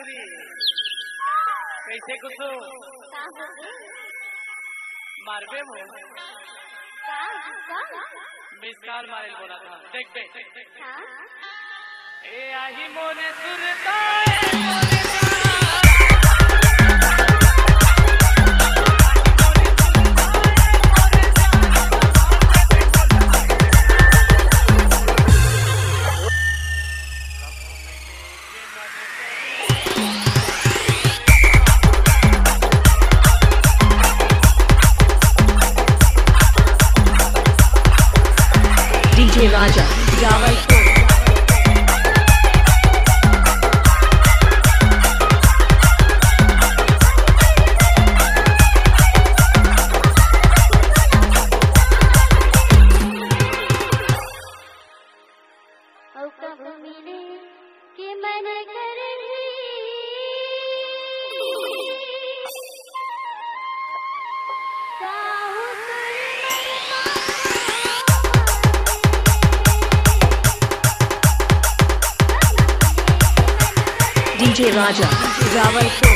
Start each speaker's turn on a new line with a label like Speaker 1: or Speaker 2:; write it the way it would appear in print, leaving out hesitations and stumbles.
Speaker 1: दीदी कैसे कुछ मारबे मो मिस कॉल मारे बोला था देख देख ए आही मोने सुरता
Speaker 2: DJ Raja, Jabalpur. DJ Raja, Jabalpur.